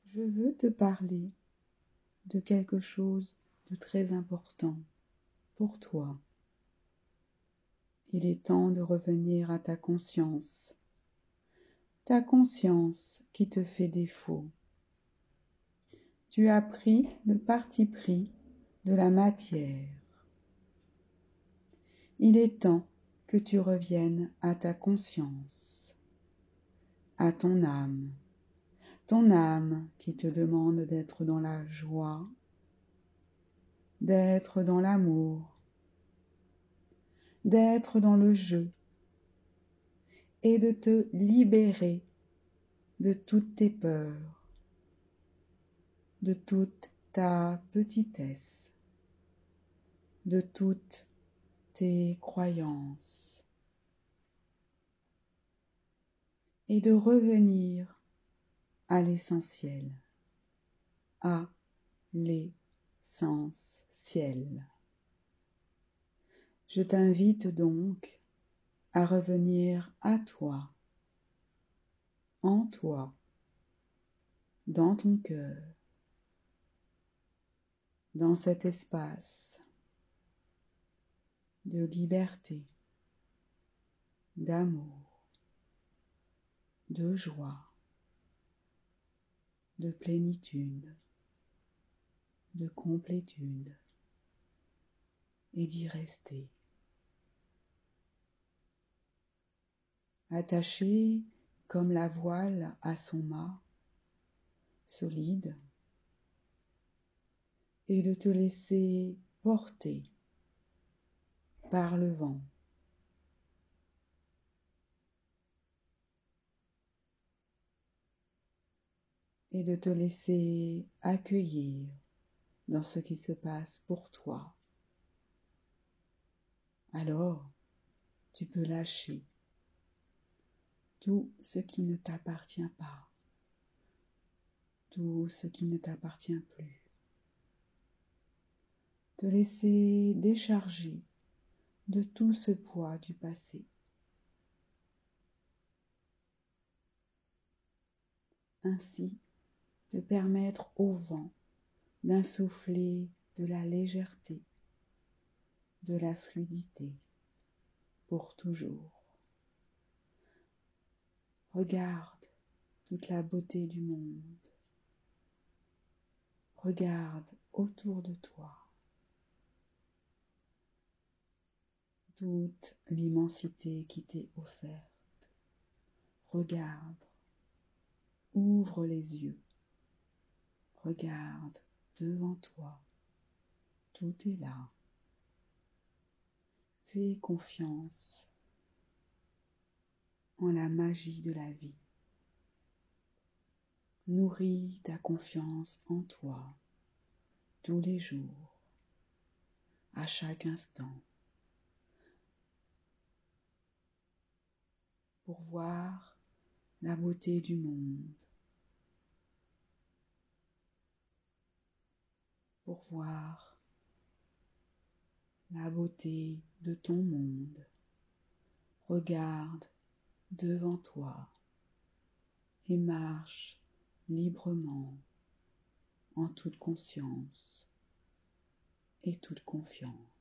Je veux te parler de quelque chose de très important pour toi. Il est temps de revenir à ta conscience qui te fait défaut. Tu as pris le parti pris de la matière. Il est temps que tu reviennes à ta conscience, à ton âme qui te demande d'être dans la joie, d'être dans l'amour, d'être dans le jeu et de te libérer de toutes tes peurs, de toute ta petitesse, de toutes tes croyances et de revenir à l'essentiel, à l'essentiel. Je t'invite donc à revenir à toi, en toi, dans ton cœur, dans cet espace de liberté, d'amour, de joie, de plénitude, de complétude, et d'y rester. Attaché comme la voile à son mât, solide, et de te laisser porter par le vent. Et de te laisser accueillir dans ce qui se passe pour toi. Alors, tu peux lâcher tout ce qui ne t'appartient pas, tout ce qui ne t'appartient plus. Te laisser décharger de tout ce poids du passé. Ainsi, te permettre au vent d'insuffler de la légèreté, de la fluidité, pour toujours. Regarde toute la beauté du monde. Regarde autour de toi toute l'immensité qui t'est offerte. Regarde, ouvre les yeux, regarde devant toi, tout est là. Fais confiance en la magie de la vie. Nourris ta confiance en toi tous les jours, à chaque instant, pour voir la beauté du monde, pour voir la beauté de ton monde. Regarde devant toi et marche librement en toute conscience et toute confiance.